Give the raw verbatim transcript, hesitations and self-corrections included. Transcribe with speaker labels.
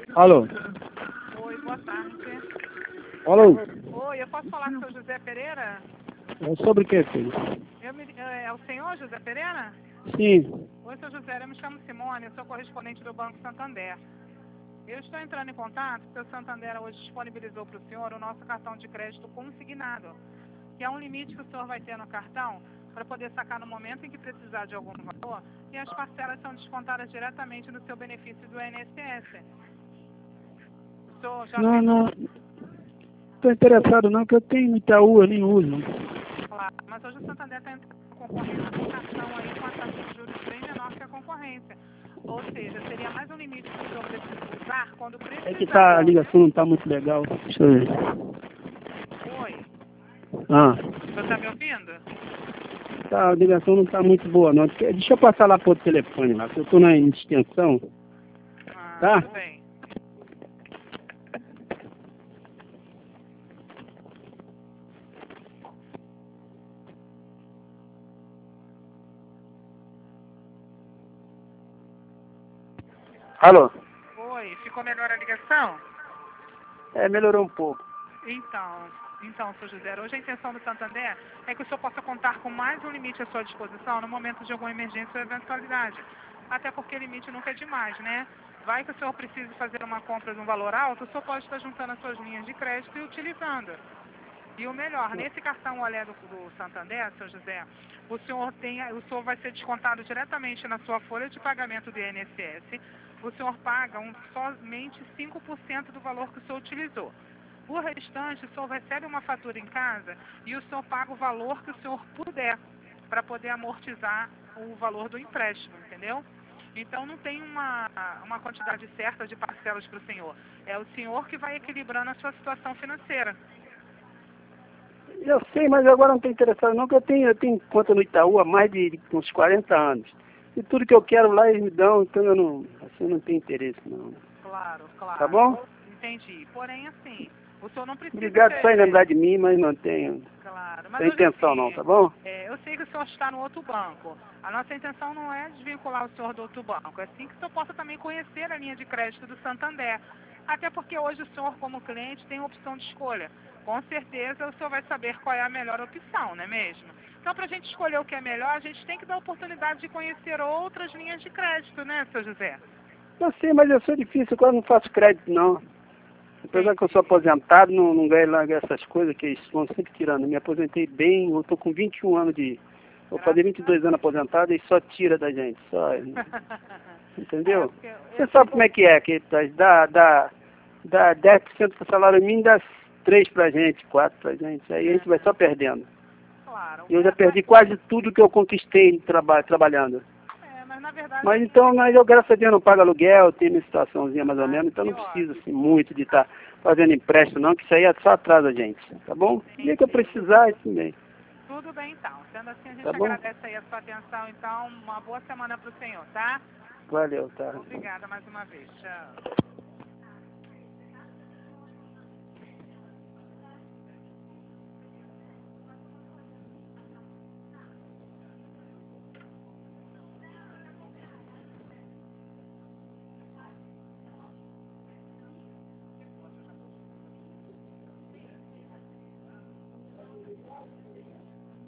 Speaker 1: Alô?
Speaker 2: Oi, boa tarde.
Speaker 1: Alô?
Speaker 2: Oi, eu posso falar com o seu José Pereira?
Speaker 1: É sobre o que, filho?
Speaker 2: Eu me, é é o senhor José Pereira?
Speaker 1: Sim.
Speaker 2: Oi, seu José, eu me chamo Simone, eu sou correspondente do Banco Santander. Eu estou entrando em contato porque o Santander hoje disponibilizou para o senhor o nosso cartão de crédito consignado, que é um limite que o senhor vai ter no cartão para poder sacar no momento em que precisar de algum valor, e as parcelas são descontadas diretamente no seu benefício do I N S S. O senhor já
Speaker 1: Não,
Speaker 2: fez...
Speaker 1: não. Estou interessado não, que eu tenho Itaú, eu nem uso.
Speaker 2: Claro, mas hoje o Santander está entrando em concorrência com um cartão aí com a taxa de juros bem menor que a concorrência. Ou seja, seria mais um limite que o senhor precisa usar quando
Speaker 1: É que
Speaker 2: precisar.
Speaker 1: tá, a ligação não está muito legal. Deixa eu ver.
Speaker 2: Oi,
Speaker 1: Ah,
Speaker 2: o senhor está me ouvindo?
Speaker 1: tá, a ligação não está muito boa não. Deixa eu passar lá pro outro telefone lá, que eu estou na extensão.
Speaker 2: Ah,
Speaker 1: Tá?
Speaker 2: tudo bem.
Speaker 1: Alô?
Speaker 2: Oi, ficou melhor a ligação?
Speaker 1: É, melhorou um pouco.
Speaker 2: Então, então, seu José, hoje a intenção do Santander é que o senhor possa contar com mais um limite à sua disposição no momento de alguma emergência ou eventualidade. Até porque limite nunca é demais, né? Vai que o senhor precise fazer uma compra de um valor alto, o senhor pode estar juntando as suas linhas de crédito e utilizando. E o melhor, nesse cartão Olé do, do Santander, seu José, o senhor, tem, o senhor vai ser descontado diretamente na sua folha de pagamento do I N S S. O senhor paga um, somente cinco por cento do valor que o senhor utilizou. O restante, o senhor recebe uma fatura em casa e o senhor paga o valor que o senhor puder, para poder amortizar o valor do empréstimo, entendeu? Então não tem uma, uma quantidade certa de parcelas para o senhor. É o senhor que vai equilibrando a sua situação financeira.
Speaker 1: Eu sei, mas agora não estou interessado não, que eu tenho, eu tenho conta no Itaú há mais de, de uns quarenta anos. E tudo que eu quero lá eles me dão, então eu não, assim, eu não tenho interesse não.
Speaker 2: Claro, claro.
Speaker 1: Tá bom?
Speaker 2: Entendi. Porém, assim, o senhor não precisa
Speaker 1: Obrigado
Speaker 2: ter...
Speaker 1: por lembrar de mim, mas não tenho,
Speaker 2: Claro, mas
Speaker 1: tenho
Speaker 2: hoje
Speaker 1: intenção não,
Speaker 2: assim,
Speaker 1: tá bom?
Speaker 2: é, eu sei que o senhor está no outro banco. A nossa intenção não é desvincular o senhor do outro banco, é sim que o senhor possa também conhecer a linha de crédito do Santander. Até porque hoje o senhor, como cliente, tem opção de escolha. Com certeza o senhor vai saber qual é a melhor opção, não é mesmo? Então, para a gente escolher o que é melhor, a gente tem que dar a oportunidade de conhecer outras linhas de crédito, né, seu José?
Speaker 1: Eu sei, mas eu sou difícil, eu quase não faço crédito não. Apesar que eu sou aposentado, não, não ganho lá essas coisas que eles vão sempre tirando. Eu me aposentei bem, eu estou com vinte e um anos de... Vou fazer vinte e dois anos aposentado e só tira da gente, só... Entendeu? Você sabe como é que é, que dá, dá, dá dez por cento do salário mínimo, dá três pra gente, quatro pra gente. Aí a gente vai só perdendo.
Speaker 2: Claro.
Speaker 1: E eu já perdi quase tudo que eu conquistei traba trabalhando.
Speaker 2: É, mas na verdade...
Speaker 1: Mas então, mas eu, graças a Deus, não pago aluguel, tenho minha situaçãozinha mais ou menos, então não preciso assim, muito de estar fazendo empréstimo não, que isso aí é só atrasa a gente, tá bom? O dia que eu precisar, isso mesmo.
Speaker 2: Tudo bem, então. Sendo assim, a gente
Speaker 1: Tá bom?
Speaker 2: agradece aí a sua atenção, então, uma boa semana para o senhor, tá?
Speaker 1: Valeu, tá?
Speaker 2: Obrigada mais uma vez. Tchau.